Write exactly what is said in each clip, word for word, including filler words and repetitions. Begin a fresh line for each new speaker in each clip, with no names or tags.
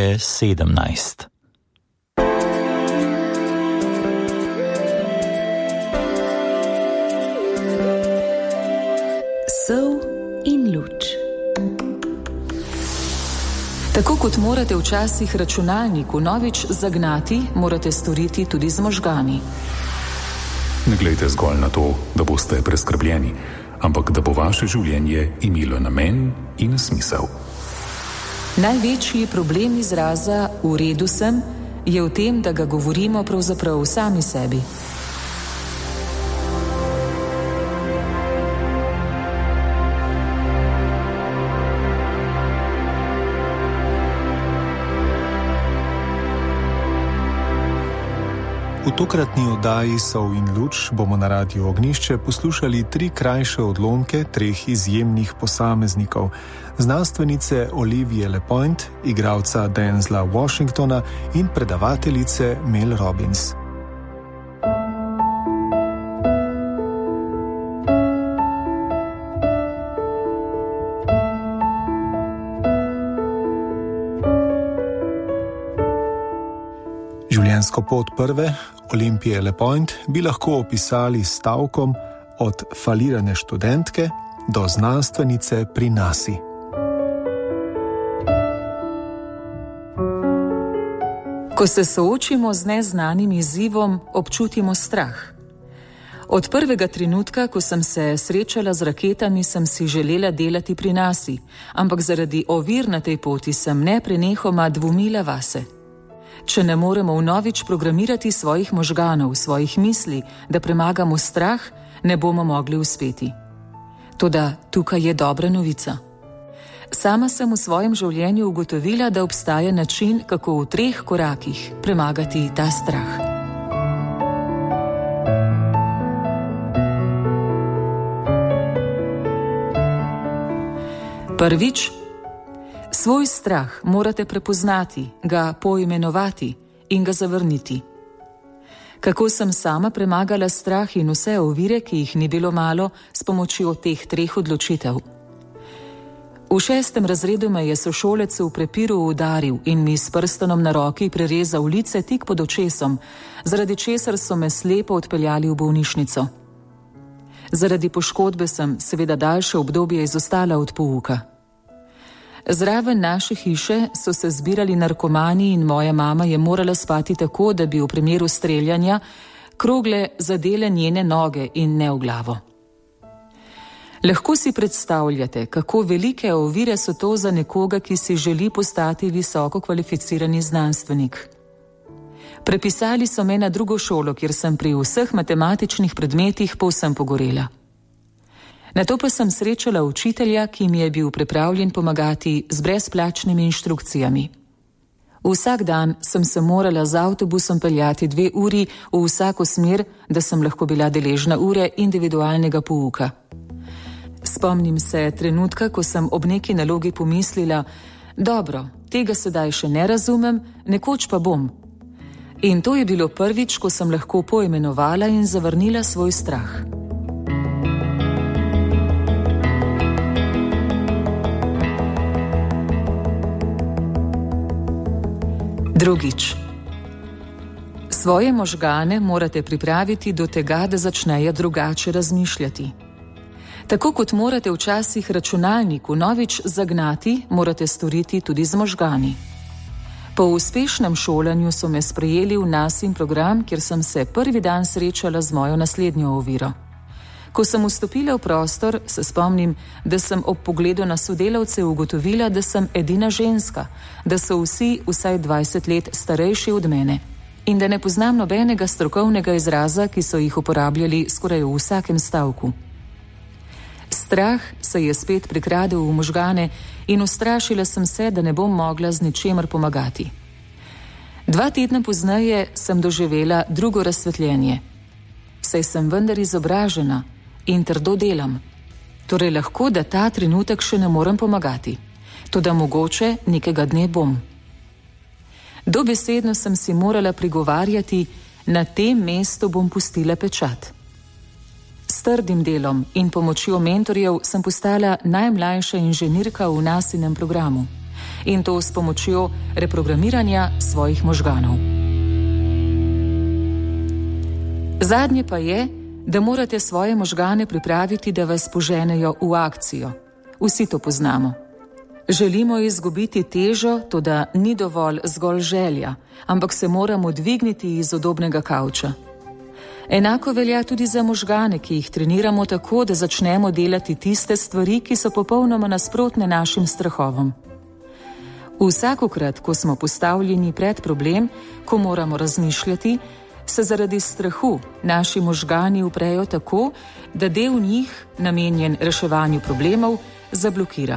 sedemnajst.
Sol in luč. Tako kot morate včasih računalnik vnovič zagnati, morate storiti tudi z možgani.
Ne glejte zgolj na to, da boste preskrbljeni, ampak da bo vaše življenje imelo namen in smisel.
Največji problem izraza v redu sem je v tem, da ga govorimo pravzaprav sami sebi.
V tokratni oddaji Sol in luč bomo na Radiu Ognjišče poslušali tri krajše odlomke treh izjemnih posameznikov. Znanstvenice Olivije LePoint, igralca Denzela Washingtona in predavateljice Mel Robbins. Življenjsko pot prve, Olivije LePoint, bi lahko opisali s stavkom od falirane študentke do znanstvenice pri nasi.
Ko se soočimo z neznanim izzivom, občutimo strah. Od prvega trenutka, ko sem se srečala z raketami, sem si želela delati pri nasi, ampak zaradi ovir na tej poti sem neprenehoma dvomila vase. Če ne moremo vnovič programirati svojih možganov, svojih misli, da premagamo strah, ne bomo mogli uspeti. Toda tukaj je dobra novica. Sama sem v svojem življenju ugotovila, da obstaja način, kako v treh korakih premagati ta strah. Prvič, svoj strah morate prepoznati, ga poimenovati in ga zavrniti. Kako sem sama premagala strah in vse ovire, ki jih ni bilo malo, s pomočjo teh treh odločitev. V šestem razredu me je sošolec v prepiru udaril in mi s prstanom na roki prerezal lice tik pod očesom, zaradi česar so me slepo odpeljali v bolnišnico. Zaradi poškodbe sem seveda daljše obdobje izostala od pouka. Zraven naše hiše so se zbirali narkomani in moja mama je morala spati tako, da bi v primeru streljanja krogle zadele njene noge in ne v glavo. Lahko si predstavljate, kako velike ovire so to za nekoga, ki si želi postati visoko kvalificirani znanstvenik. Prepisali so me na drugo šolo, kjer sem pri vseh matematičnih predmetih povsem pogorela. Nato pa sem srečala učitelja, ki mi je bil pripravljen pomagati z brezplačnimi inštrukcijami. Vsak dan sem se morala z avtobusom peljati dve uri v vsako smer, da sem lahko bila deležna ure individualnega pouka. Spomnim se trenutka, ko sem ob neki nalogi pomislila, dobro, tega sedaj še ne razumem, nekoč pa bom. In to je bilo prvič, ko sem lahko poimenovala in zavrnila svoj strah. Drugič. Svoje možgane morate pripraviti do tega, da začnejo drugače razmišljati. Tako kot morate včasih računalnik vnovič zagnati, morate storiti tudi z možgani. Po uspešnem šolanju so me sprejeli v nasin program, kjer sem se prvi dan srečala z mojo naslednjo oviro. Ko sem vstopila v prostor, se spomnim, da sem ob pogledu na sodelavce ugotovila, da sem edina ženska, da so vsi vsaj dvajset let starejši od mene in da ne poznam nobenega strokovnega izraza, ki so jih uporabljali skoraj v vsakem stavku. Strah se je spet prikradel v možgane in ustrašila sem se, da ne bom mogla z ničemer pomagati. Dva tedna pozneje sem doživela drugo razsvetljenje. Saj sem vendar izobražena in trdo delam. Torej lahko, da ta trenutek še ne morem pomagati. Toda mogoče nekega dne bom. Dobesedno sem si morala prigovarjati, na tem mestu bom pustila pečat. S trdim delom in pomočjo mentorjev sem postala najmlajša inženirka v nasinem programu. in to s pomočjo reprogramiranja svojih možganov. Zadnje pa je, da morate svoje možgane pripraviti, da vas poženejo v akcijo. Vsi to poznamo. Želimo izgubiti težo, toda ni dovolj zgolj želja, ampak se moramo dvigniti iz udobnega kavča. Enako velja tudi za možgane, ki jih treniramo tako, da začnemo delati tiste stvari, ki so popolnoma nasprotne našim strahovom. Vsakokrat, ko smo postavljeni pred problem, ko moramo razmišljati, se zaradi strahu naši možgani uprejo tako, da del njih, namenjen reševanju problemov, zablokira.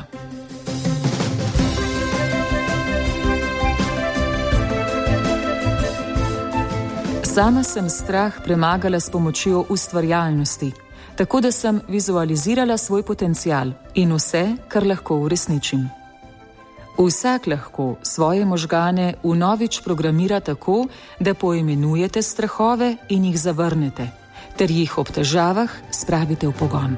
Sama sem strah premagala s pomočjo ustvarjalnosti, tako da sem vizualizirala svoj potencial in vse, kar lahko uresničim. Vsak lahko svoje možgane vnovič programira tako, da poimenujete strahove in jih zavrnete, ter jih ob težavah spravite v pogon.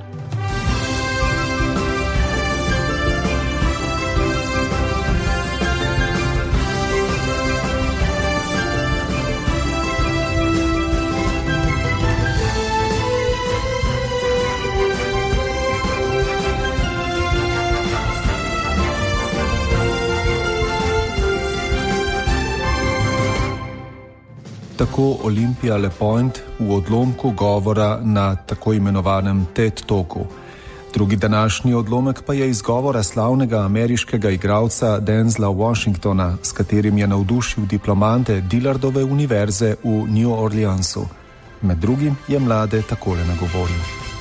Tako Olimpija LePoint v odlomku govora na tako imenovanem TED Talku. Drugi današnji odlomek pa je iz govora slavnega ameriškega igralca Denzela Washingtona, s katerim je navdušil diplomante Dillardove univerze v New Orleansu. Med drugim je mlade takole nagovoril.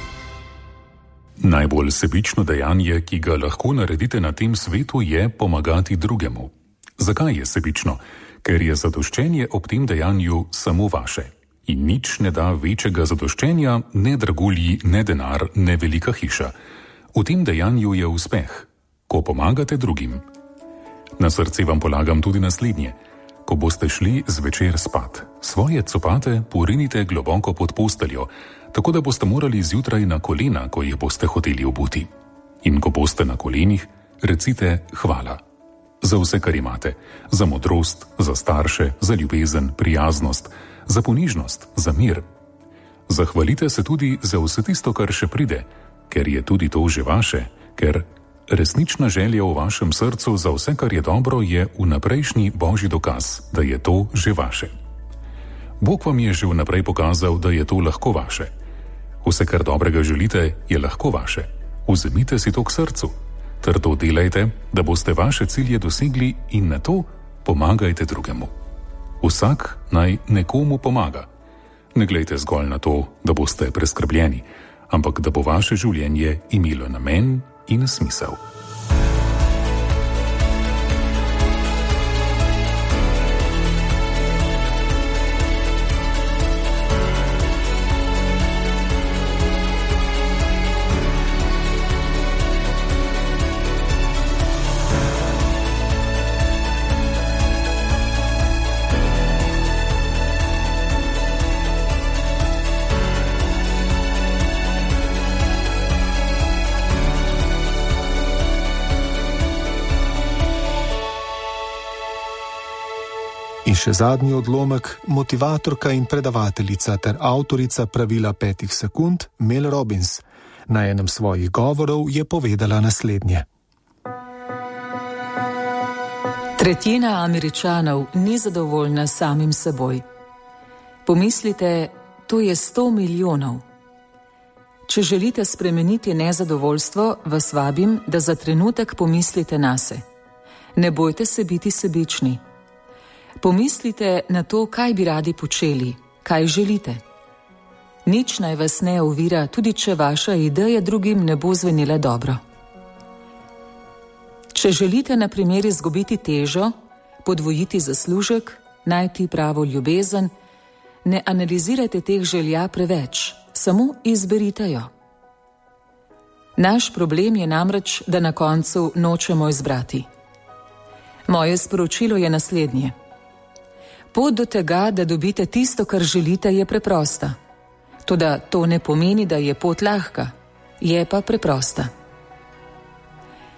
Najbolj sebično dejanje, ki ga lahko naredite na tem svetu, je pomagati drugemu. Zakaj je sebično? Ker je zadoščenje ob tem dejanju samo vaše. In nič ne da večjega zadoščenja, ne dragulji, ne denar, ne velika hiša. V tem dejanju je uspeh, ko pomagate drugim. Na srce vam polagam tudi naslednje. Ko boste šli zvečer spat, svoje copate porinite globoko pod posteljo, tako da boste morali zjutraj na kolena, ko jih boste hoteli obuti. In ko boste na kolenih, recite hvala. Za vse, kar imate. Za modrost, za starše, za ljubezen, prijaznost, za ponižnost, za mir. Zahvalite se tudi za vse tisto, kar še pride, ker je tudi to že vaše, ker resnična želja v vašem srcu za vse, kar je dobro, je vnaprejšnji božji dokaz, da je to že vaše. Bog vam je že vnaprej pokazal, da je to lahko vaše. Vse, kar dobrega želite, je lahko vaše. Vzemite si to k srcu. Trdo delajte, da boste vaše cilje dosegli in na to pomagajte drugemu. Vsak naj nekomu pomaga. Ne glejte zgolj na to, da boste preskrbljeni, ampak da bo vaše življenje imelo namen in smisel.
Še zadnji odlomek, motivatorka in predavateljica ter avtorica pravila petih sekund, Mel Robbins. Na enem svojih govorov je povedala naslednje.
Tretjina Američanov ni zadovoljna samim seboj. Pomislite, to je sto milijonov. Če želite spremeniti nezadovoljstvo, vas vabim, da za trenutek pomislite nase. Ne bojte se biti sebični. Pomislite na to, kaj bi radi počeli, kaj želite. Nič naj vas ne ovira, tudi če vaša ideja drugim ne bo zvenela dobro. Če želite na primer izgubiti težo, podvojiti zaslužek, najti pravo ljubezen, ne analizirajte teh želja preveč, samo izberite jo. Naš problem je namreč, da na koncu nočemo izbrati. Moje sporočilo je naslednje. Pot do tega, da dobite tisto, kar želite, je preprosta. Toda to ne pomeni, da je pot lahka, je pa preprosta.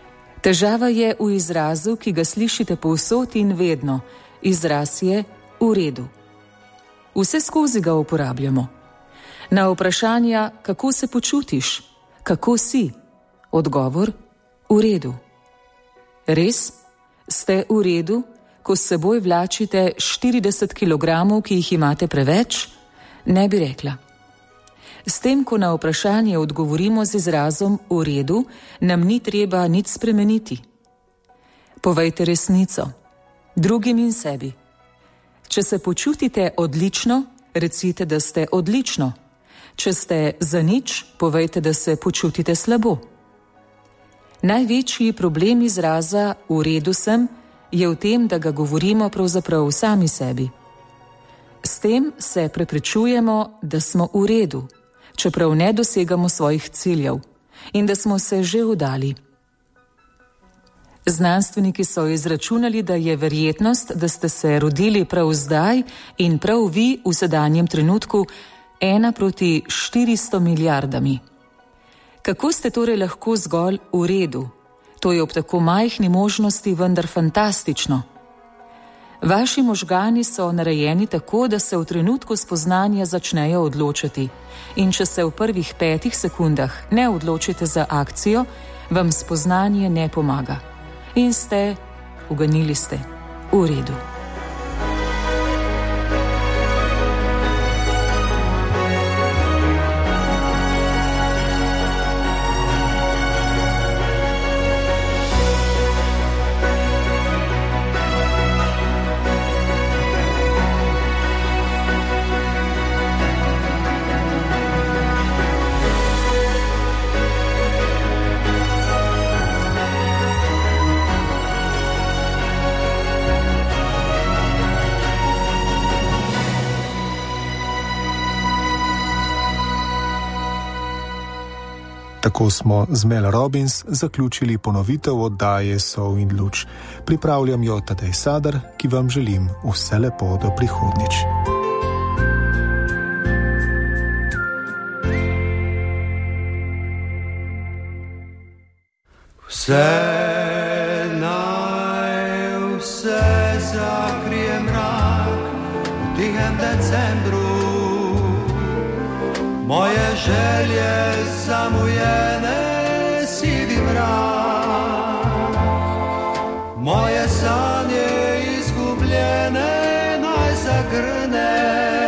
Težava je v izrazu, ki ga slišite povsod in vedno. Izraz je v redu. Vse skozi ga uporabljamo. Na vprašanja, kako se počutiš, kako si, odgovor v redu. Res? Ste v redu, ko s seboj vlačite štirideset kilogramov, ki jih imate preveč? Ne bi rekla. S tem, ko na vprašanje odgovorimo z izrazom v redu, nam ni treba nič spremeniti. Povejte resnico, drugim in sebi. Če se počutite odlično, recite, da ste odlično. Če ste za nič, povejte, da se počutite slabo. Največji problem izraza v redu sem je v tem, da ga govorimo pravzaprav sami sebi. S tem se preprečujemo, da smo v redu, čeprav ne dosegamo svojih ciljev in da smo se že vdali. Znanstveniki so izračunali, da je verjetnost, da ste se rodili prav zdaj in prav vi v sedanjem trenutku ena proti štiristo milijardami. Kako ste torej lahko zgolj v redu? To je ob tako majhni možnosti vendar fantastično. Vaši možgani so narejeni tako, da se v trenutku spoznanja začnejo odločati. In če se v prvih petih sekundah ne odločite za akcijo, vam spoznanje ne pomaga. In ste, uganili ste, v redu.
Tako smo z Mel Robbins zaključili ponovitev oddaje Sol in luč. Pripravljam jo Tadej Sadar, ki vam želim vse lepo do prihodnjič.
Vse naj, vse zakrije mrak v tihem decembru. Moje želje zamujene sivi mrak, moje sanje izgubljene naj zagrne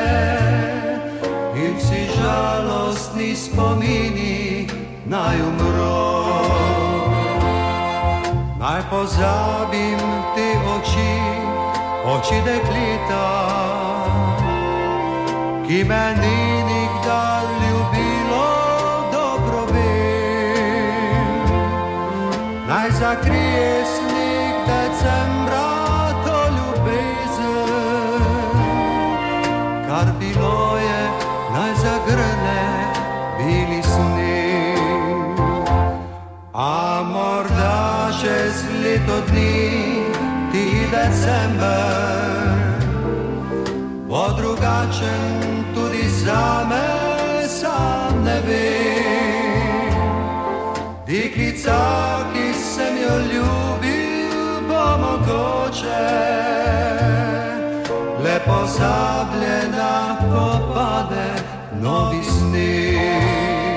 in vsi žalostni spomini naj umro. Naj pozabim te oči, oči dekleta, ki me ni nikdar ljubilo, dobro vem. Naj zakrije sneg decembra to ljubezen, kar bilo je, naj zagrne bili sneg. A morda čez leto dni ti december bo drugačen tudi zame, sam ne vem. Deklica, ki sem jo ljubil, bo mogoče le pozabljena, ko pade novi sneg.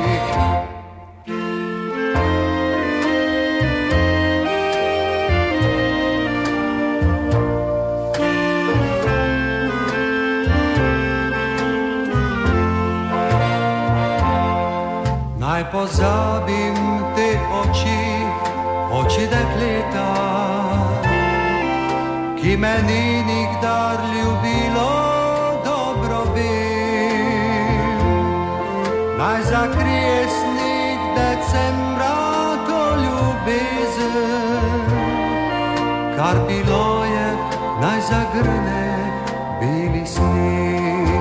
Naj pozabim te oči, oči dekleta, ki me ni nikdar ljubilo, dobro vem. Naj zakrije sneg decembra to ljubezen, kar bilo je, naj zagrne beli sneg.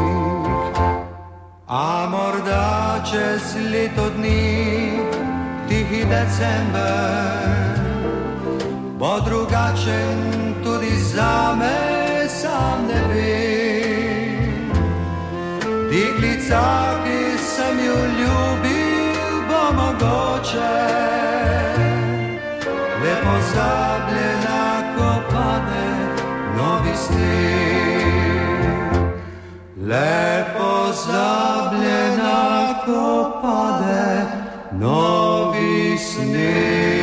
A morda čez leto dni tihi december bo drugačen tudi zame, sam ne vem. Deklica, ki sem jo ljubil, bo mogoče le pozabljena, ko pade novi sneg. Le pozabljena, ko pade novi sneg.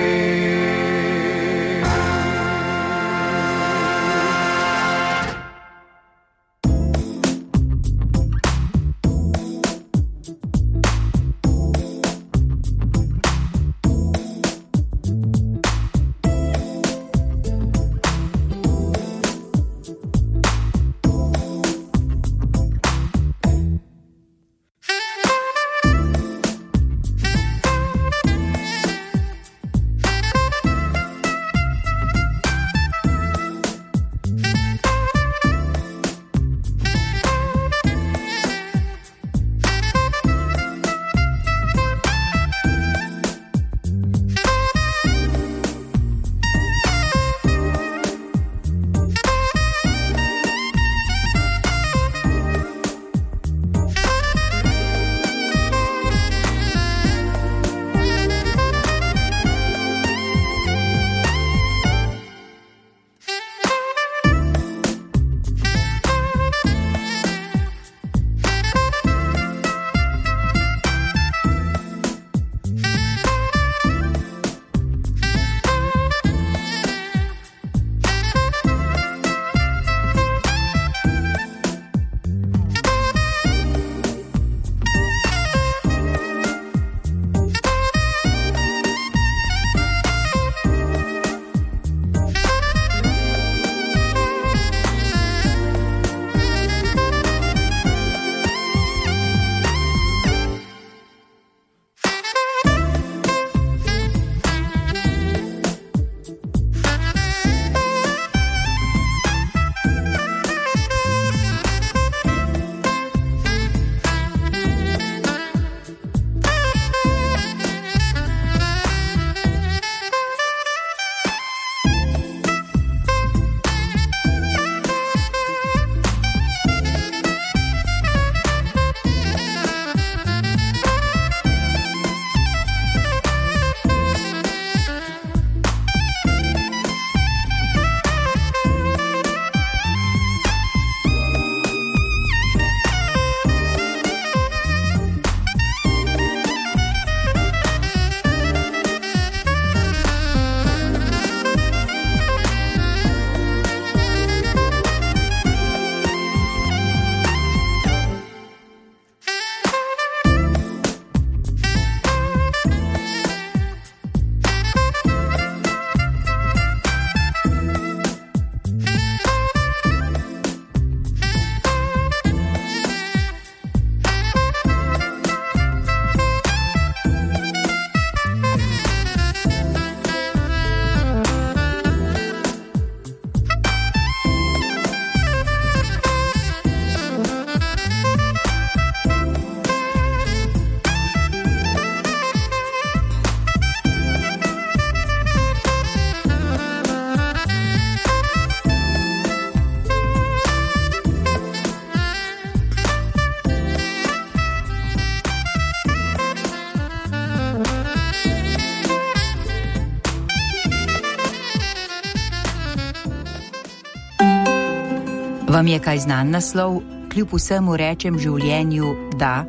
Vam je kaj znan naslov, kljub vsemu rečem življenju da?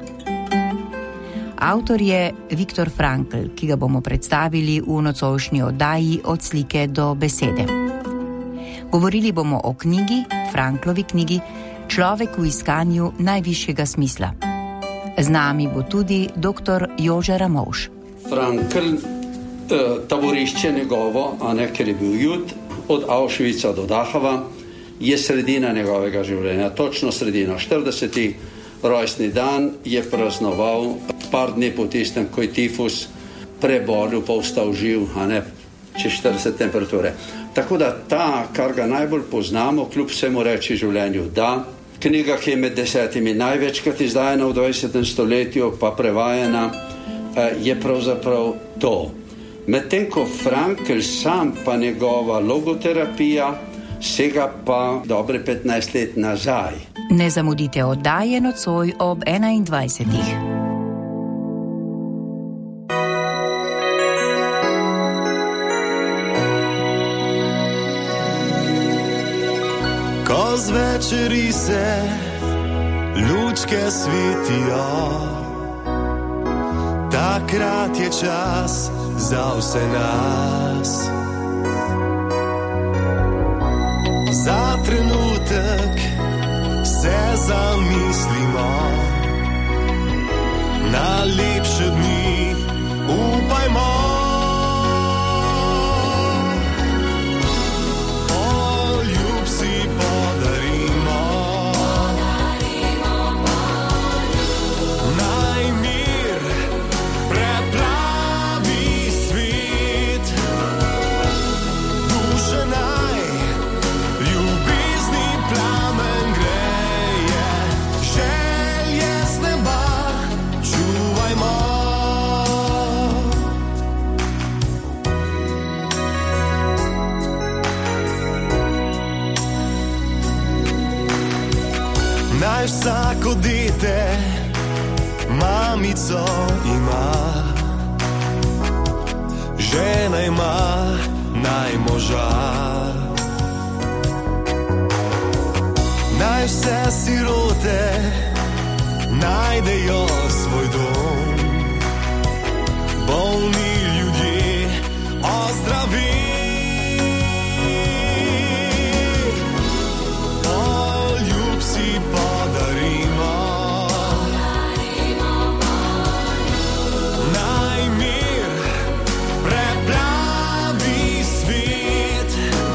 Avtor je Viktor Frankl, ki ga bomo predstavili v nocojšnji oddaji Od slike do besede. Govorili bomo o knjigi, Franklovi knjigi, Človek v iskanju najvišjega smisla. Z nami bo tudi doktor Jože Ramovš.
Frankl, taborišče njegovo, a ne, ker je bil Jud, od Auschwitza do Dachava, je sredina njegovega življenja, točno sredina. štirideseti rojstni dan je praznoval par dni po tistem, ko je tifus prebolil, pa ostal živ, a ne, čez štirideset temperature. Tako da ta, kar ga najbolj poznamo, kljub vsemu reči življenju da, knjiga, ki je med desetimi največkrat izdajana v dvajsetem stoletju, pa prevajana, je pravzaprav to. Medtem ko Frankl sam pa njegova logoterapija sega pa dobre petnajst let nazaj.
Ne zamudite oddaje nocoj ob enaindvajsetih.
ko zvečeri se lučke svetijo, takrat je čas za vse nas. Za trenutek se zamislimo na lepše dni, upajmo. Poljub si podarimo, naj mir preplavi svet, duše naj ljubezni plamen greje, želje z neba čuvajmo. Naj vsako dete mamico ima, žena ima naj moža. Naj vse sirote najdejo svoj dom, bolni ljudje ozdravi. Poljub si podarimo, naj mir preplavi svet,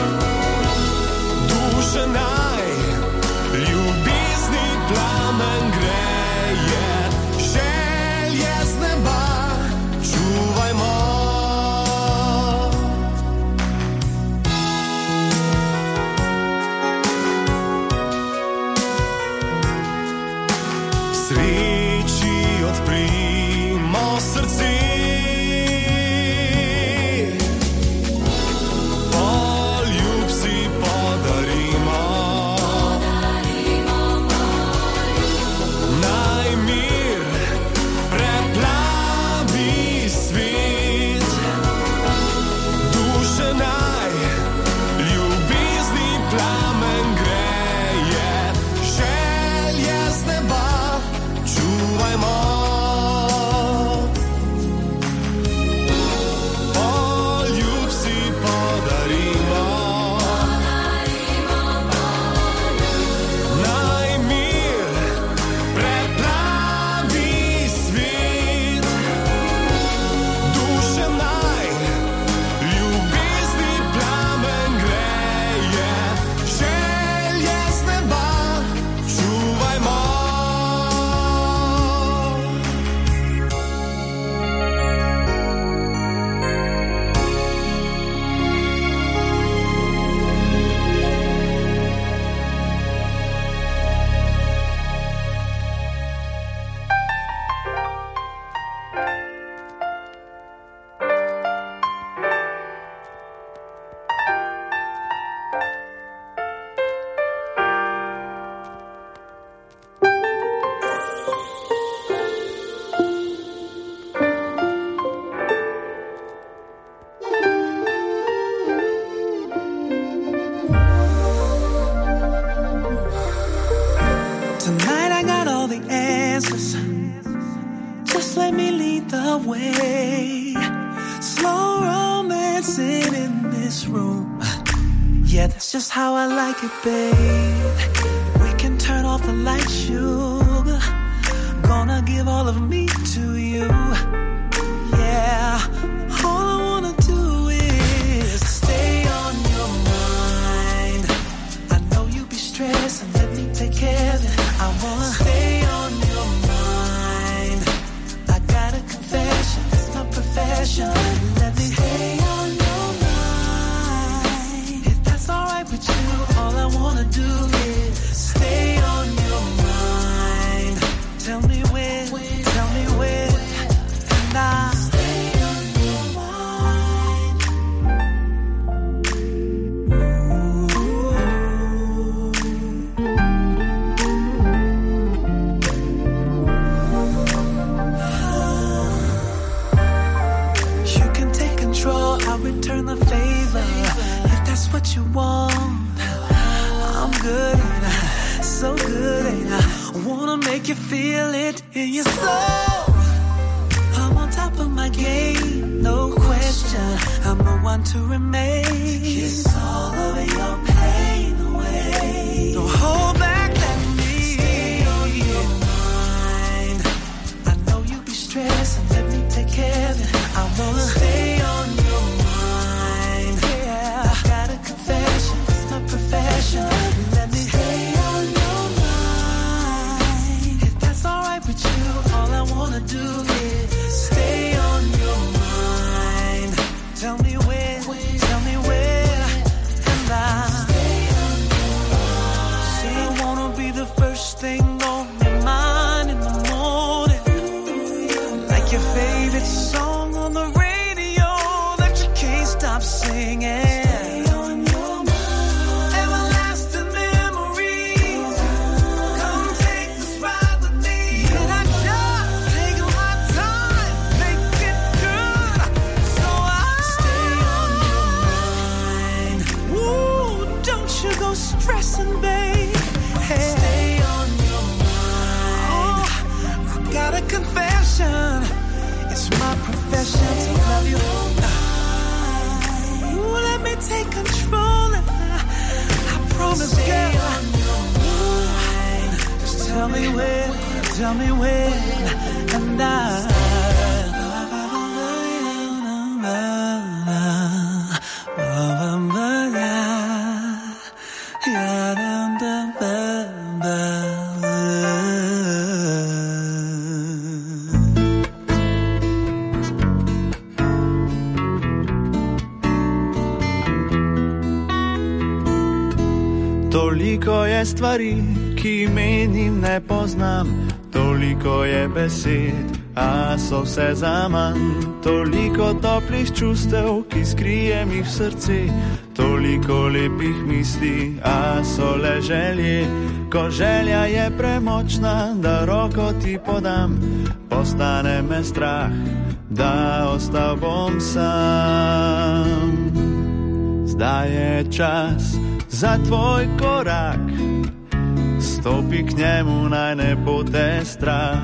duše naj ljubezni plamen greje, želje z neba čuvajmo. Sreči odprimo srce, poljub si podarimo, naj mir preplavi svet, duše naj ljubezni plamen greje, želje z neba čuvajmo. Poljub si podarimo, naj mir preplavi svet, duše naj ljubezni plamen greje, želje z neba čuvajmo.
Tonight I got all the answers. Just let me lead the way. Slow romancing in this room. Yeah, that's just how I like it, babe. We can turn off the light, sugar. Gonna give all of me to you. Yeah, all I wanna do is stay on your mind. I know you be stressed and let me take care of it. I wanna stay on your mind. I got a confession, it's my profession. Let me stay on your mind. If that's alright with you, all I wanna do is stay on your mind. Tell me when, tell me when. wanna make you feel it in your soul. I'm on top of my game, no question. I'm the one to remain. Kiss all of your pain away. Don't hold back, let me stay on your mind. I know you be stressing, let me take care of it. I wanna stay on your mind. Yeah, I got a confession, it's my profession. Let me stay on your mind. If that's alright with you, all I wanna do is stay on your mind. Tell me when, tell me where, and I'll stay on your mind. Say I wanna be the first thing on your mind in the morning. Like your favorite song on the radio that you can't stop singing. Stressing, babe. Hey. Stay on your mind. Oh, I got a confession. It's my profession to love you. Ooh, let me take control. And I, I promise, stay girl. On your mind. Just tell me when, tell me when, and I.
Toliko je stvari, ki menim ne poznam, toliko je besed, a so vse zaman. Toliko toplih čustev, ki skrijem jih v srce, toliko lepih misli, a so le želje. Ko želja je premočna, da roko ti podam, postane me strah, da ostal bom sam. Zdaj je čas za tvoj korak, stopi k njemu, naj ne bo te strah.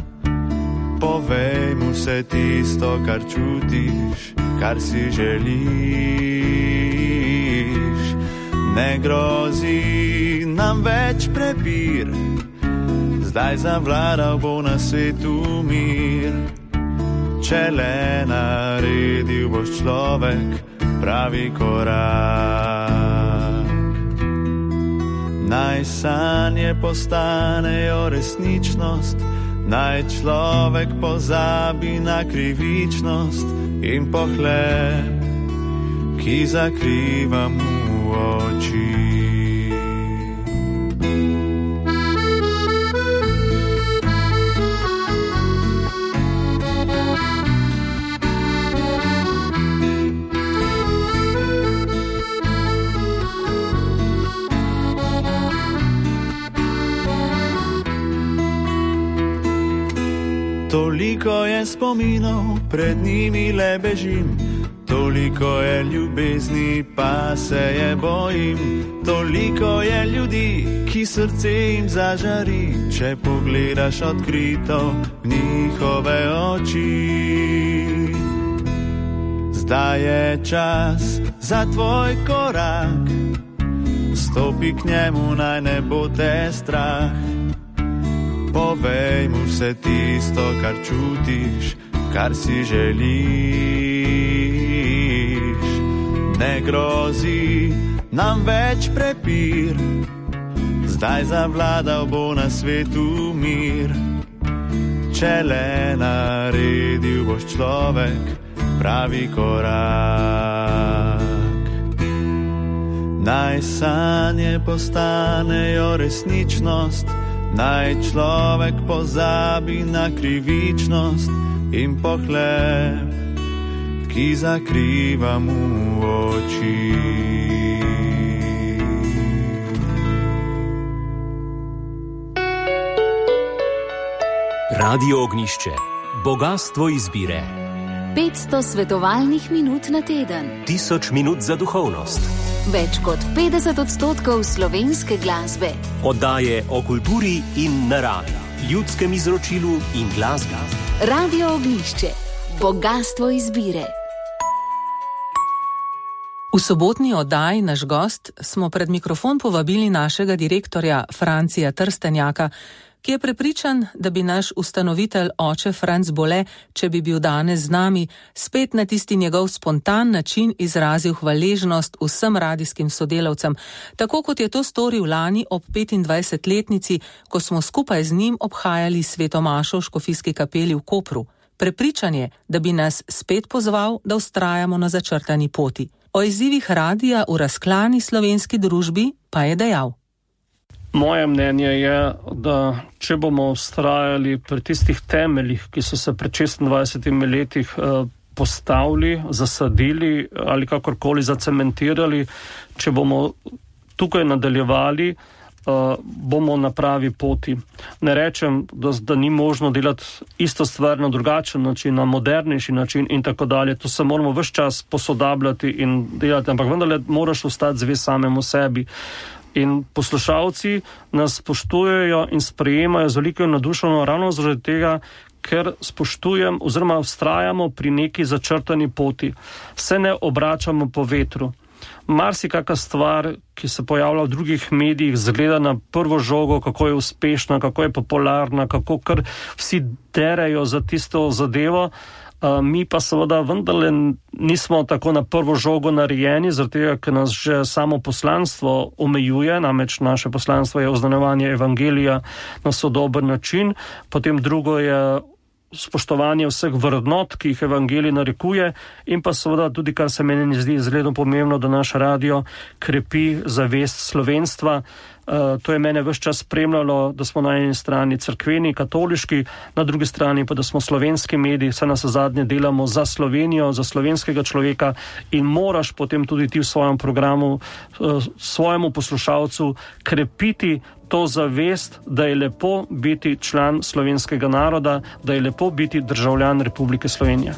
Povej mu vse tisto, kar čutiš, kar si želiš. Ne grozi nam več prepir, zdaj zavladal bo na svetu mir. Če le naredil boš človek pravi korak. Naj sanje postanejo resničnost, naj človek pozabi na krivičnost in pohlep, ki zakriva mu oči. Toliko je spominov, pred njimi le bežim, toliko je ljubezni, pa se je bojim. Toliko je ljudi, ki srce jim zažari, če pogledaš odkrito v njihove oči. Zdaj je čas za tvoj korak, stopi k njemu, naj ne bo te strah. Povej mu vse tisto, kar čutiš, kar si želiš. Ne grozi nam več prepir, zdaj zavladal bo na svetu mir. Če le naredil boš človek pravi korak. Naj sanje postanejo resničnost, naj človek pozabi na krivičnost in pohlep, ki zakriva mu oči.
Radio Ognjišče. Bogastvo izbire.
petsto svetovalnih minut na teden.
Tisoč minut za duhovnost.
Več kot petdeset odstotkov slovenske glasbe.
Oddaje o kulturi in naravi, ljudskem izročilu in glasbi.
Radio Ognjišče. Bogastvo izbire.
V sobotni oddaji Naš gost smo pred mikrofon povabili našega direktorja Francija Trstenjaka, ki je prepričan, da bi naš ustanovitelj oče Franc Bole, če bi bil danes z nami, spet na tisti njegov spontan način izrazil hvaležnost vsem radijskim sodelavcem, tako kot je to storil lani ob petindvajsetletnici, ko smo skupaj z njim obhajali sveto mašo v Škofijski kapeli v Kopru. Prepričan je, da bi nas spet pozval, da vztrajamo na začrtani poti. O izzivih radija v razklani slovenski družbi pa je dejal.
Moje mnenje je, da če bomo vztrajali pri tistih temeljih, ki so se pred šestindvajsetimi letih postavili, zasadili ali kakorkoli zacementirali, če bomo tukaj nadaljevali, bomo na pravi poti. Ne rečem, da, da ni možno delati isto stvar na drugačen način, na modernejši način in tako dalje. To se moramo ves čas posodabljati in delati, ampak vendarle moraš ostati zvest samemu sebi. In poslušalci nas spoštujejo in sprejemajo z veliko nadušeno ravno zaradi tega, ker spoštujem oziroma vztrajamo pri neki začrtani poti. Se ne obračamo po vetru. Marsikaka stvar, ki se pojavlja v drugih medijih, zgleda na prvo žogo, kako je uspešna, kako je popularna, kako kar vsi derejo za tisto zadevo. Uh, mi pa seveda vendarle nismo tako na prvo žogo narejeni, zaradi tega, ker nas že samo poslanstvo omejuje, namreč naše poslanstvo je oznanjevanje evangelija na sodoben način, potem drugo je spoštovanje vseh vrednot, ki jih evangelij narekuje, in pa seveda tudi, kar se meni zdi izredno pomembno, da naš radio krepi zavest slovenstva. Uh, to je mene ves čas spremljalo, da smo na eni strani cerkveni, katoliški, na drugi strani pa, da smo slovenski mediji, saj nas zadnje delamo za Slovenijo, za slovenskega človeka in moraš potem tudi ti v svojem programu uh, svojemu poslušalcu krepiti to zavest, da je lepo biti član slovenskega naroda, da je lepo biti državljan Republike Slovenije.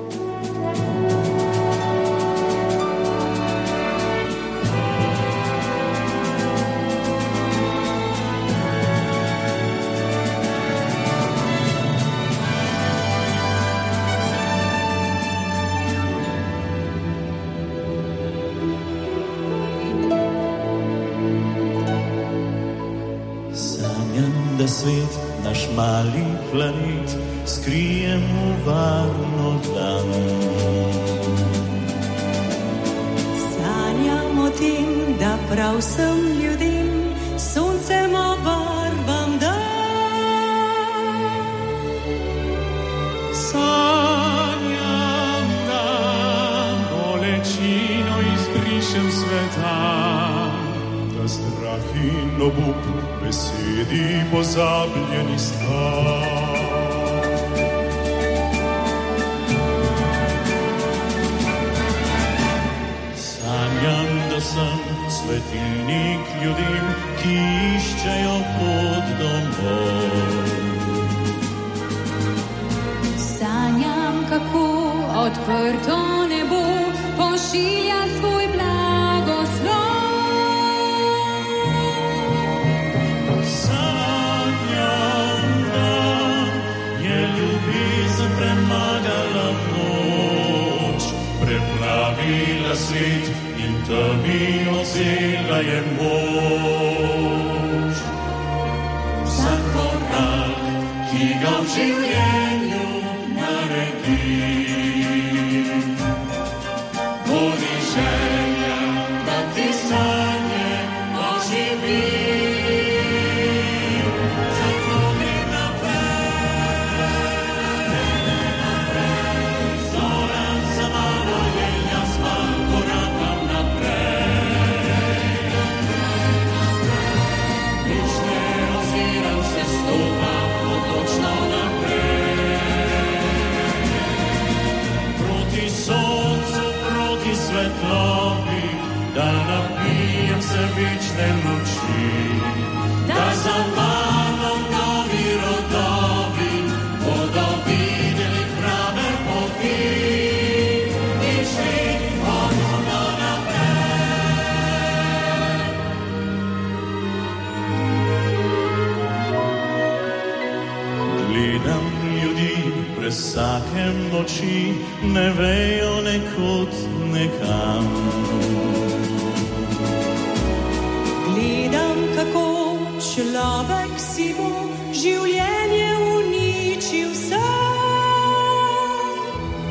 Svet, naš mali planet, skrijemo varno dlan.
Sanjam o tem, da prav vsem ljudem soncem obarvam dan.
Sanjam, da bolečino izbrišem sveta, da strah in obup besedi pozabljeni sta.
Sanjam, da sem svetilnik ljudem, ki iščejo pot domov.
Sanjam, kako odprto nebo pošilja svoj blagoslov.
Premagala noč, preplavila svet in temi odzela je moč. Vsak korak, ki ga v življenju naredim, bodi želja, da ti sanje oživim.
Svetlobi, da napijem se večne noči.
vsakem noči ne vejo nekud nekam.
Gledam, kako človek si bo življenje uničil sam.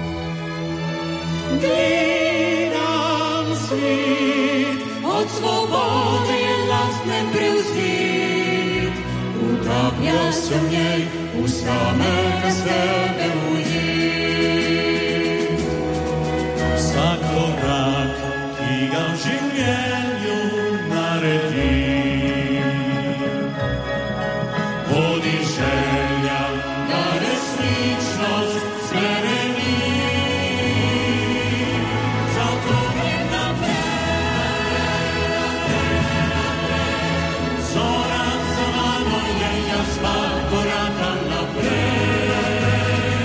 Gledam svet, od svobode je lastne prevzet. Utaplja se v njej, v samega sebe ujet.
Vsak korak, ki ga v življenju naredim, vodi želja, da resničnost spremeni. Zato grem naprej, zora za mano je jasna, korakam naprej.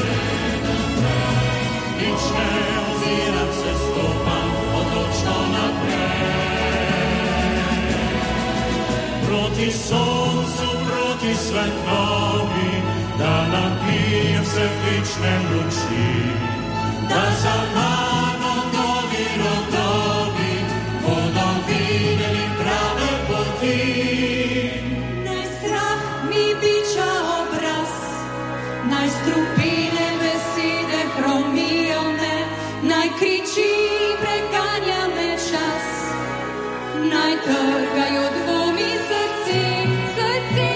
Nič ne oziram, se stopam odločno naprej. Proti soncu, proti svetlobi, da napijem se večne luči, da za mano novi rodovi bodo videli prave poti.
Naj strah mi biča obraz, naj strupine besede hromijo me, naj kriči preganja me čas, naj trgajo dvomi srce, srce.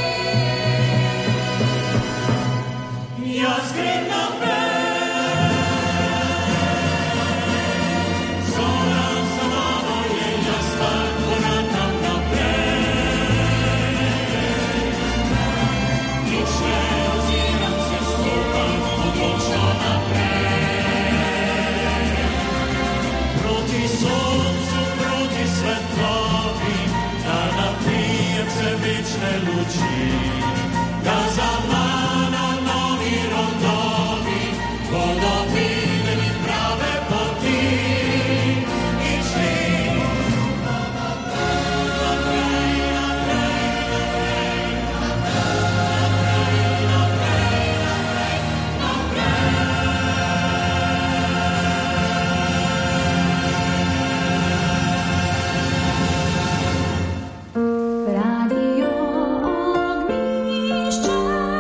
Jaz grem naprej, zora za mano je jasna, korakam naprej. Nič ne oziram, se stopam odločno naprej. Proti soncu, proti svetlobi, da napijem se večne luči, da za mano novi rodovi bodo videli prave poti. Nič ni naprej, naprej,
Radio Ognišče.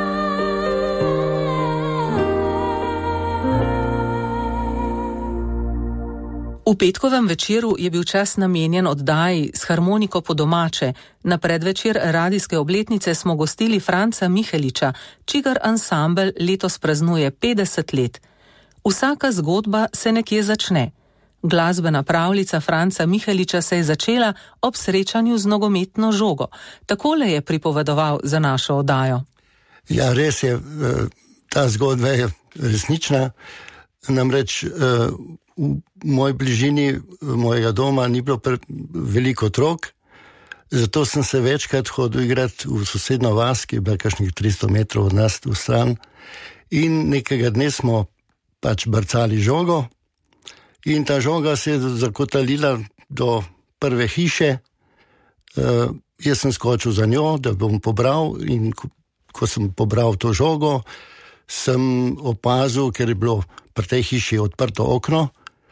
V petkovem večeru je bil čas namenjen oddaji s harmoniko po domače. Na predvečer radijske obletnice smo gostili Franca Miheliča, čigar ansambel letos praznuje petdeset let. Vsaka zgodba se nekje začne. Glasbena pravljica Franca Miheliča se je začela ob srečanju z nogometno žogo. Takole je pripovedoval za našo oddajo.
Ja, res je, ta zgodba je resnična. Namreč v moji bližini mojega doma ni bilo veliko otrok, zato sem se večkrat hodil igrati v sosedno vas, ki je bila kakšnih tristo metrov od nas v stran. In nekega dne smo pač brcali žogo in ta žoga se je zakotalila do prve hiše. Uh, jaz sem skočil za njo, da bom pobral, in ko, ko sem pobral to žogo, sem opazil, ker je bilo pri tej hiši odprto okno,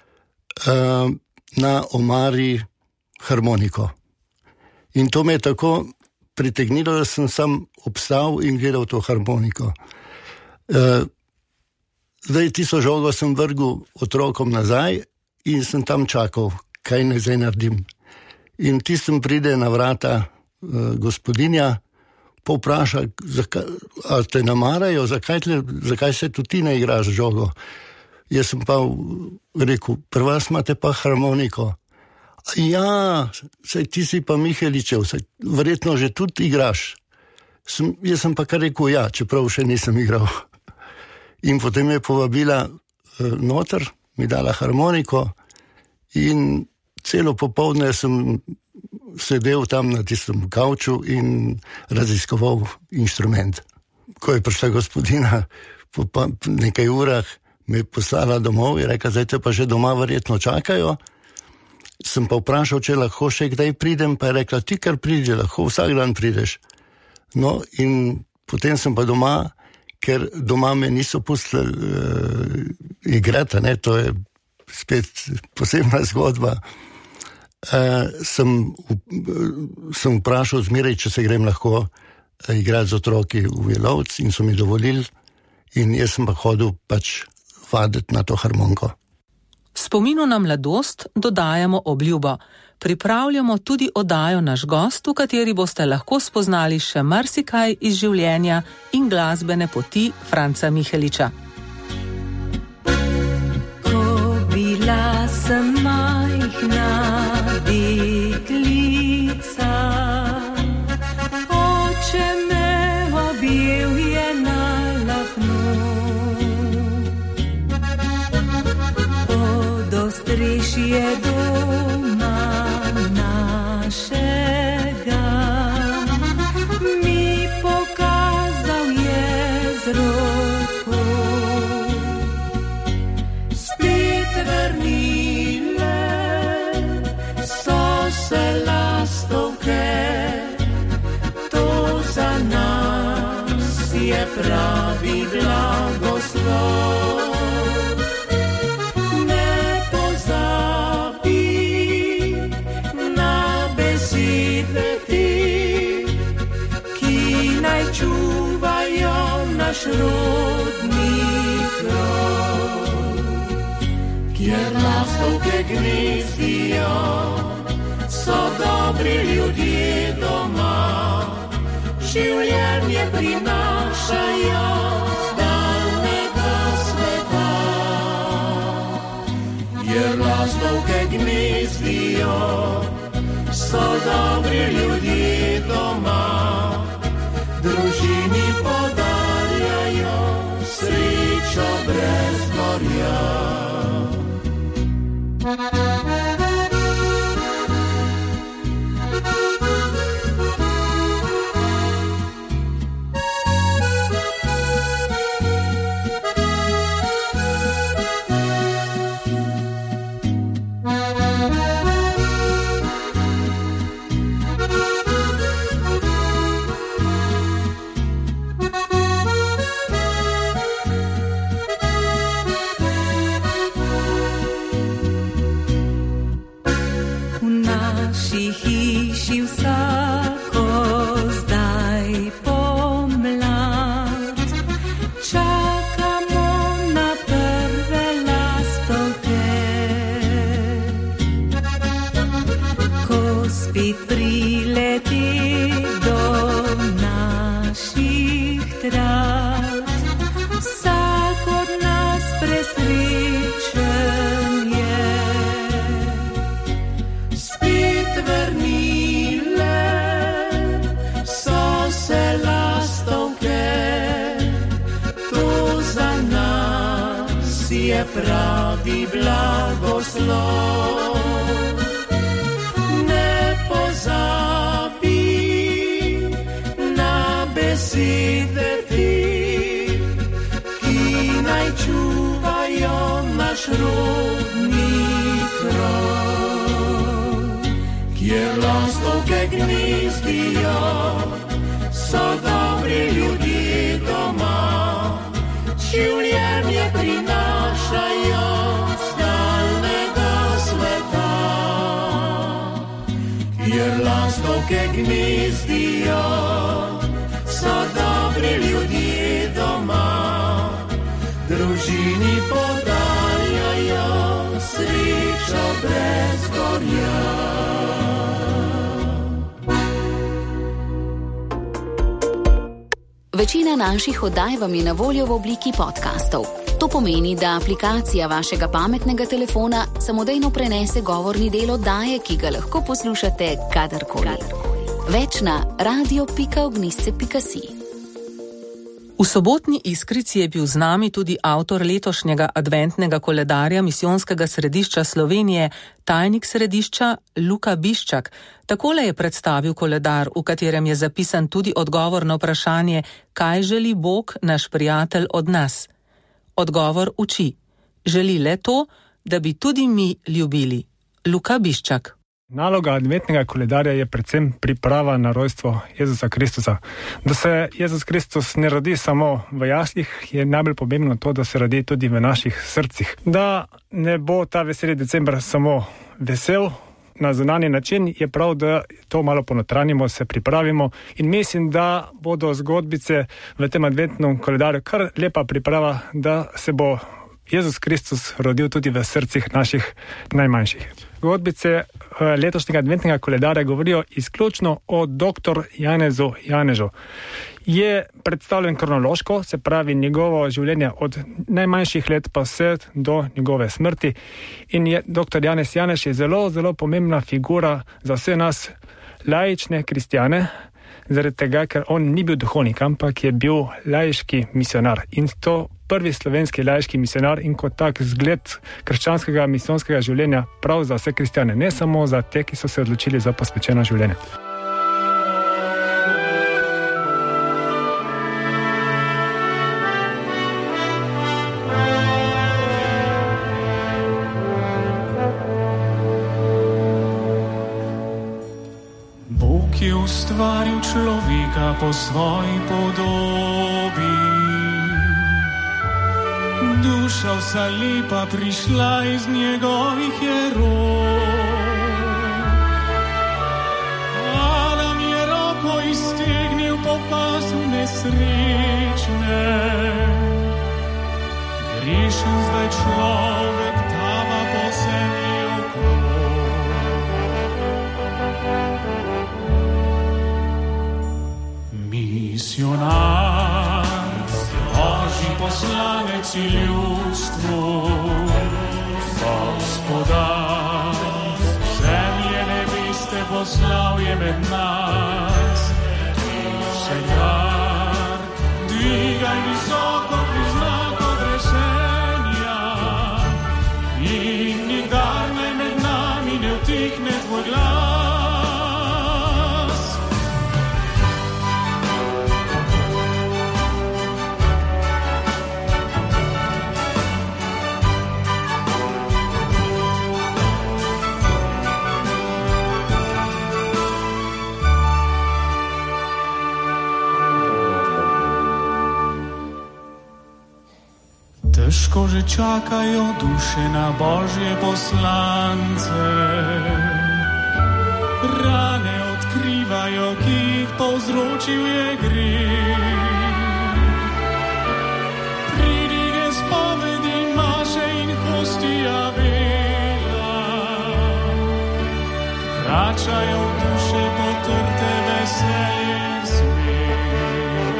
uh, na omari harmoniko. In to me je tako pritegnilo, da sem sam obstal in gledal to harmoniko. Uh, zdaj tisto žogo sem vrgel otrokom nazaj in sem tam čakal, kaj ne zdaj naredim. In tistem pride na vrata uh, gospodinja, povpraša, zakaj, ali te namarajo, zakaj, tle, zakaj se tudi ti ne igraš žogo. Jaz sem pa rekel, pri vas imate pa harmoniko. Ja, saj ti si pa Miheličev, saj verjetno že tudi igraš. Sem, jaz sem pa kar rekel, ja, čeprav še nisem igral. In potem me je povabila uh, noter, mi dala harmoniko in celo popoldne sem sedel tam na tistem kavču in raziskoval inštrument. Ko je prišla gospodina, po nekaj urah me je poslala domov in rekla, zdaj te pa že doma verjetno čakajo. Sem pa vprašal, če lahko še kdaj pridem, pa je rekla, ti kar pridi, lahko vsak dan prideš. No in potem sem pa doma, ker doma me niso pustili uh, igrati, ne, to je spet posebna zgodba. Uh, sem, uh, sem vprašal zmeraj, če se grem lahko uh, igrati z otroki v Jelovc in so mi dovolili in jaz sem pa hodil pač vaditi na to harmoniko.
Spominu na mladost dodajamo obljubo. Pripravljamo tudi oddajo Naš gost, v kateri boste lahko spoznali še marsikaj iz življenja in glasbene poti Franca Miheliča.
Ko bila sem majhna deklica, oče me objel je na lahnu. Od ostrešje doma našega mi pokazal je z roko. Spet vrnile so se lastovke, to za nas je pravi blagoslov. Naš rodni kraj, kjer lastovke gnezdijo, so dobri ljudje doma, življenje prinašajo z daljnega sveta. Kjer lastovke gnezdijo, so dobri ljudje doma, družini podarjajo srečo brez gorja. Pravi blagoslov. Ne pozabi na besede ti, ki naj čuvajo naš rodni kraj. Kjer lastovke gnezdijo, so dobri ljudje doma, življenje prinašajo z daljnega sveta. Kjer lastovke gnezdijo, so dobri ljudje doma, družini podarjajo srečo brez gorja.
Večina naših oddaj vam je na voljo v obliki podcastov. To pomeni, da aplikacija vašega pametnega telefona samodejno prenese govorni del oddaje, ki ga lahko poslušate kadarkoli. Več na radio pika ognjišče pika si.
V sobotni Iskrici je bil z nami tudi avtor letošnjega adventnega koledarja Misijonskega središča Slovenije, tajnik središča Luka Biščak. Takole je predstavil koledar, v katerem je zapisan tudi odgovor na vprašanje, kaj želi Bog, naš prijatelj, od nas. Odgovor uči: želi le to, da bi tudi mi ljubili. Luka Biščak.
Naloga adventnega koledarja je predvsem priprava na rojstvo Jezusa Kristusa. Da se Jezus Kristus ne rodi samo v jaslih, je najbolj pomembno to, da se rodi tudi v naših srcih. Da ne bo ta veseli december samo vesel na zunanji način, je prav, da to malo ponotranimo, se pripravimo in mislim, da bodo zgodbice v tem adventnem koledarju kar lepa priprava, da se bo Jezus Kristus rodil tudi v srcih naših najmanjših. Zgodbice letošnjega adventnega koledarja govorijo izključno o doktor Janezu Janežu. Je predstavljen kronološko, se pravi njegovo življenje od najmanjših let pa vse do njegove smrti. In je doktor Janez Janeš je zelo, zelo pomembna figura za vse nas laične kristjane, zaradi tega, ker on ni bil duhovnik, ampak je bil laiški misionar. In to prvi slovenski laiški misionar in kot tak zgled krščanskega misijonskega življenja prav za vse kristjane, ne samo za te, ki so se odločili za posvečeno življenje.
Bog je ustvaril človeka po svoji podobi. Duša vsa lepa prišla iz njegovih jerov. Adam je roko iztegnil po pasu nesrečne. Grešen zdaj človek tava po zemlji okrog. Misionar, Božji poslanec i ljudstvu, Gospodar, zemlje nebiste poslal je med nas. Vsekar, dvigaj visoko priznak odrešenja in nikdar naj med nami ne vtihne tvoj glas. Težko že čakajo duše na Božje poslance. Rane odkrivajo, ki jih povzročil je greh. Pridige spovedi maše in hostija bela. Vračajo duše potrte veselje in smeh.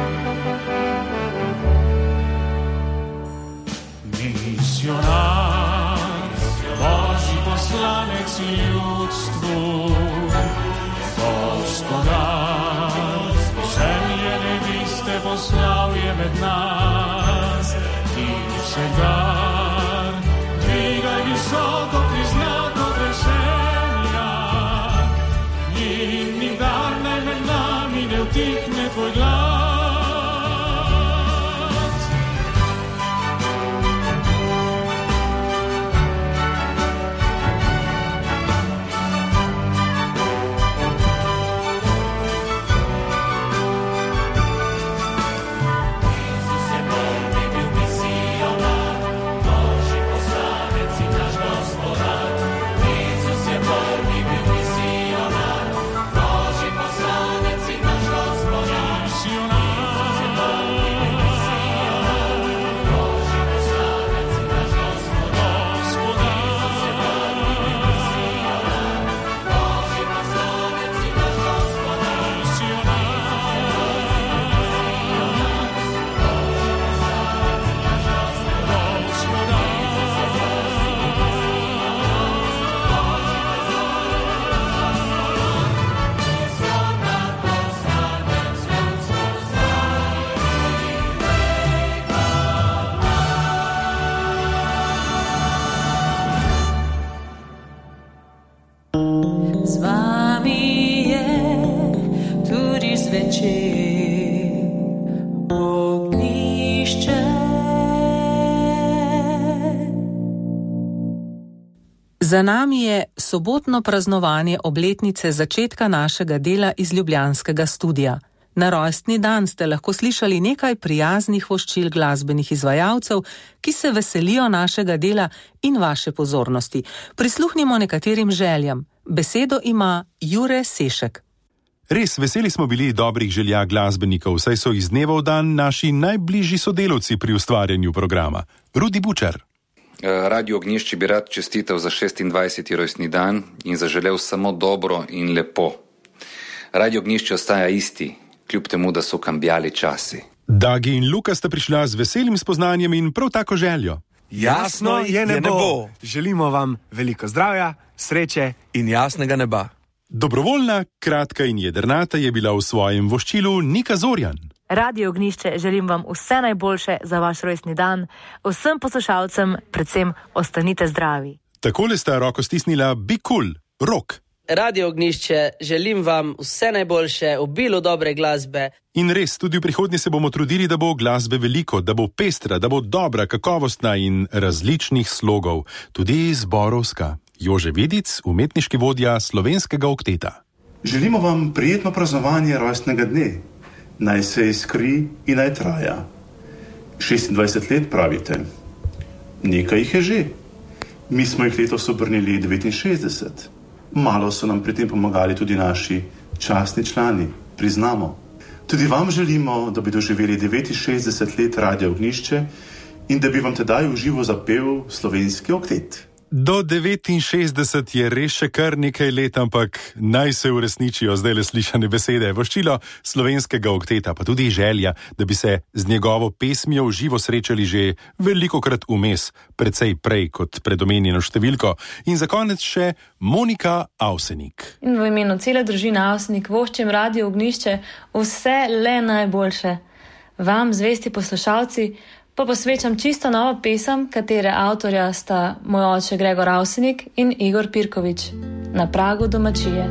Misionar, Božji poslanec i ljudstvu, Gospodar, zemlje nebiste poslal je med nas. In vsekar, dvigaj visoko priznak odrešenja in nikdar naj med nami ne vtihne tvoj glas.
Za Za nami je sobotno praznovanje obletnice začetka našega dela iz ljubljanskega studia. Na rojstni dan ste lahko slišali nekaj prijaznih voščil glasbenih izvajalcev, ki se veselijo našega dela in vaše pozornosti. Prisluhnimo nekaterim željam. Besedo ima Jure Sešek.
Res veseli smo bili dobrih želja glasbenikov, saj so iz dneva v dan naši najbližji sodelavci pri ustvarjanju programa. Rudi Bučar.
Radio Ognjišče bi rad čestital za šestindvajseti rojstni dan in zaželel samo dobro in lepo. Radio Ognjišče ostaja isti, kljub temu, da so kambjali časi.
Dagi in Luka sta prišla z veselim spoznanjem in prav tako željo.
Jasno je nebo. nebo. Želimo vam veliko zdravja, sreče in jasnega neba.
Dobrovoljna, kratka in jedrnata je bila v svojem voščilu Nika Zorjan.
Radio Ognjišče, želim vam vse najboljše za vaš rojstni dan. Vsem poslušalcem predvsem ostanite zdravi.
Takole sta roko stisnila Be Cool, Rok.
Radio Ognjišče, želim vam vse najboljše, obilo dobre glasbe.
In res, tudi v prihodnje se bomo trudili, da bo glasbe veliko, da bo pestra, da bo dobra, kakovostna in različnih slogov, tudi zborovska. Jože Vidic, umetniški vodja Slovenskega okteta.
Želimo vam prijetno praznovanje rojstnega dne. Naj se iskri in naj traja. šestindvajset let pravite. Nekaj jih je že. Mi smo jih letos obrnili devetinšestdeset. Malo so nam pri tem pomagali tudi naši častni člani, priznamo. Tudi vam želimo, da bi doživeli devetinšestdeset let Radio Ognjišče in da bi vam tedaj v živo zapel Slovenski oktet.
Do devetinšestdeset je res še kar nekaj let, ampak naj se uresničijo zdaj le slišane besede. Voščilo Slovenskega okteta, pa tudi želja, da bi se z njegovo pesmijo v živo srečali že velikokrat vmes, precej prej kot predomenjeno številko. In za konec še Monika Avsenik.
In v imenu cele družine Avsenik voščim Radio Ognjišče vse le najboljše. Vam, zvesti poslušalci, pa posvečam čisto novo pesem, katere avtorja sta moj oče Gregor Avsenik in Igor Pirkovič. Na pragu domačije.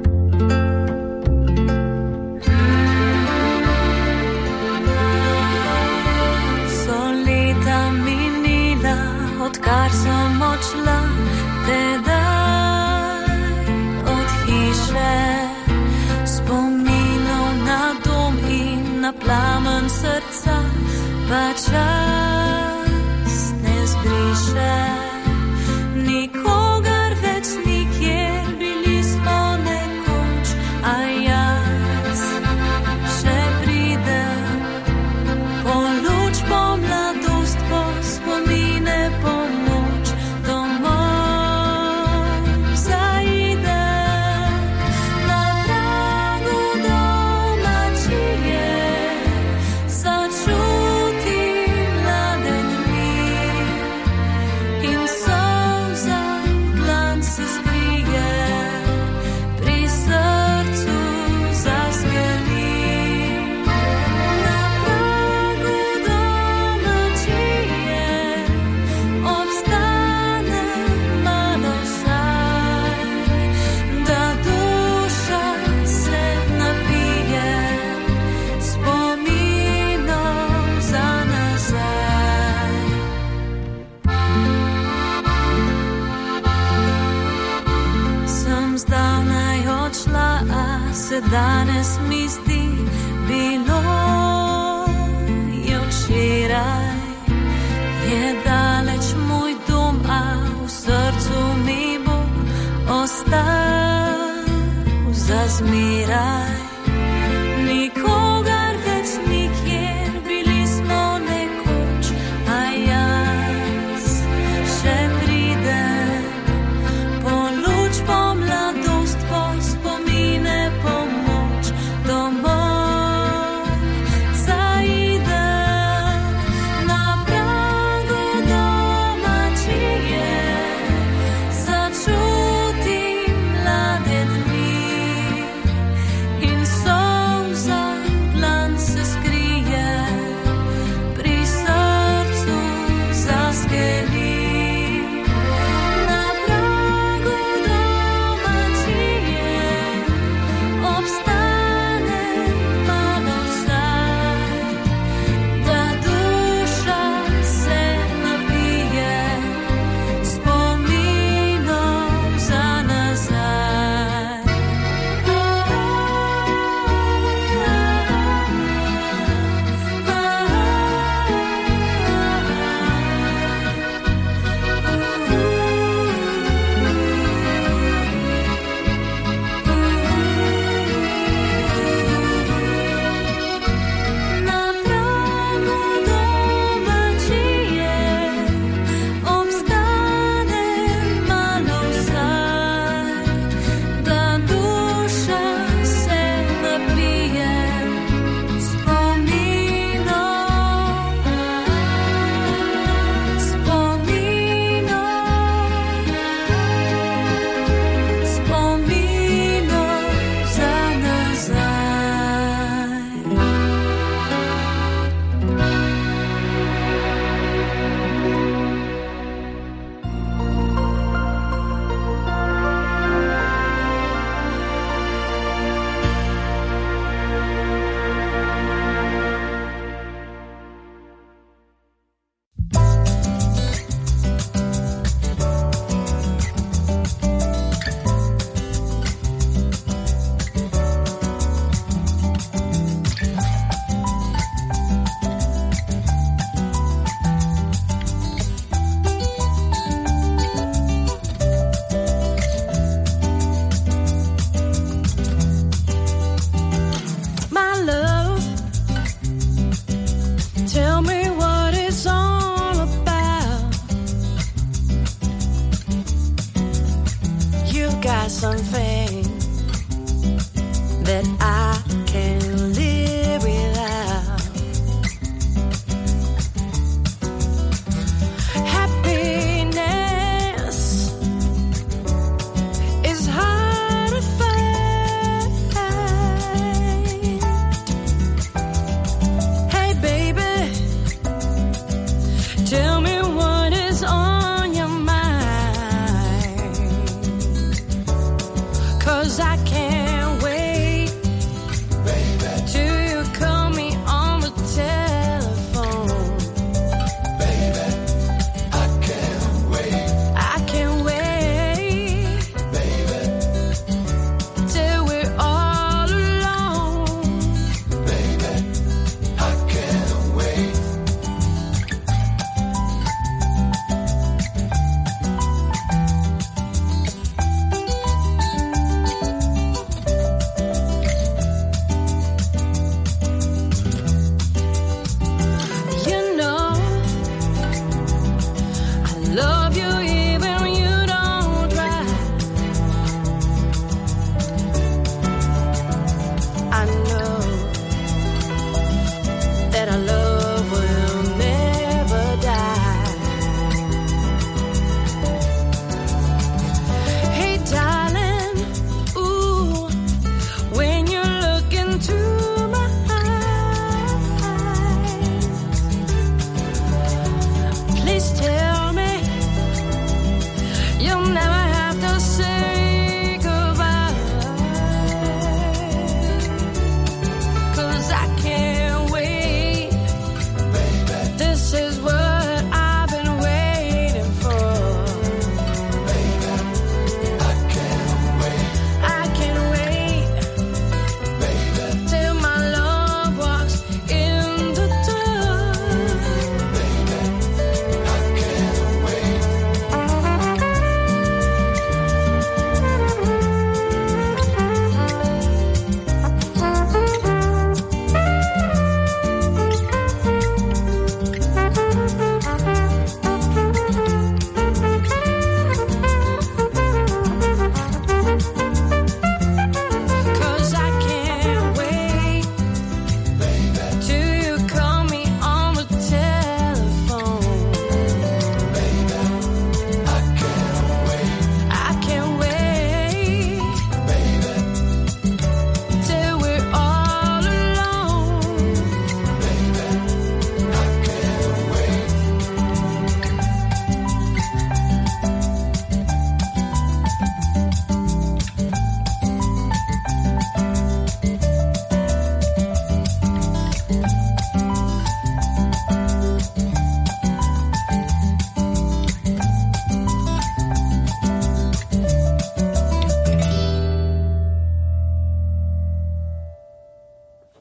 So leta minila, odkar sem odšla tedaj od hiše, spominov na dom in na plamen srca. Pa čas ne zbriše, nikogar več nikjer, bili smo nekoč, a jaz še pridem po luč, po mladost, po spomine, po moč, domov zaidem, na pragu domačije, začutim se danes mi zdi, bilo je včeraj, je daleč moj dom, a v srcu mi bo ostal za zmeraj.